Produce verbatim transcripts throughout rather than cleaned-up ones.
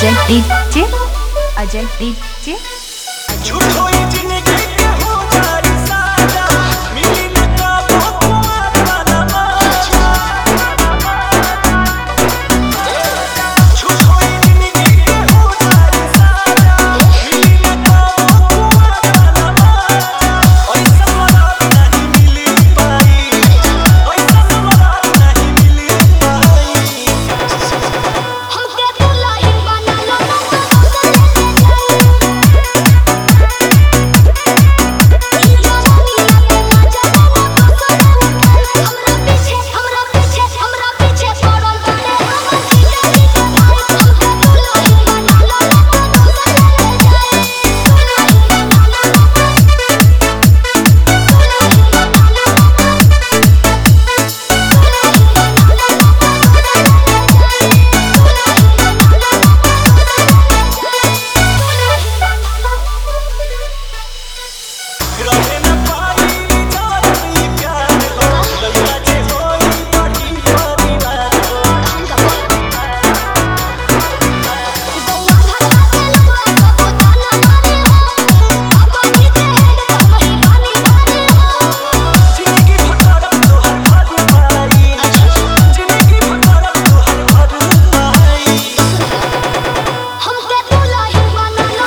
Ajay DJ Ajay DJ झूठ होई जिंदगी के हो जाई साजा मिली न काबू तुम्हारा नवाजा झूठ होई जिंदगी के हो जाई साजा मिली न काबू तुम्हारा नवाजा ऐसा मराद नहीं मिली पाई ऐसा मराद नहीं मिली पाई हमके दुल्हन बना लो रहे न पाई जानी प्यार हो लगा जे होई बड़ी परिवार हो जिंदगी भर तोहर भर पाई जिंदगी भर तोहर भर पाई हमके दुल्हन बना लो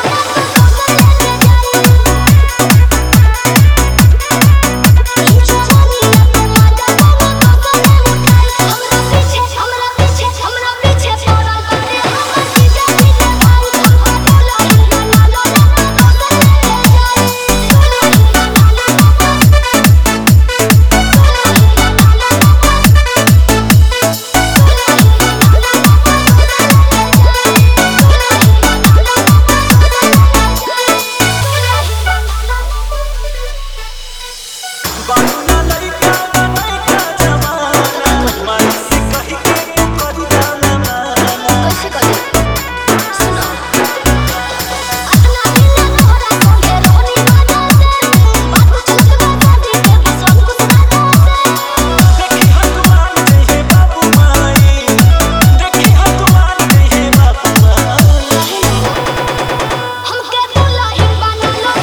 बाबू ना लइका लइका जमाना माई से कहि के तू कर जाना माना कैसे करे सुनो अपना दिल तोहरा संगे रोनी बना से बात छुटवा शादी के सब कुछ बता से देखी हनुमान जय हे बाबू माई देखी हनुमान जय हे बाबू माई हमके दुल्हन बना लो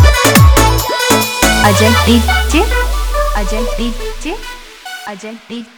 Ajay DJ Ajay DJ Ajay DJ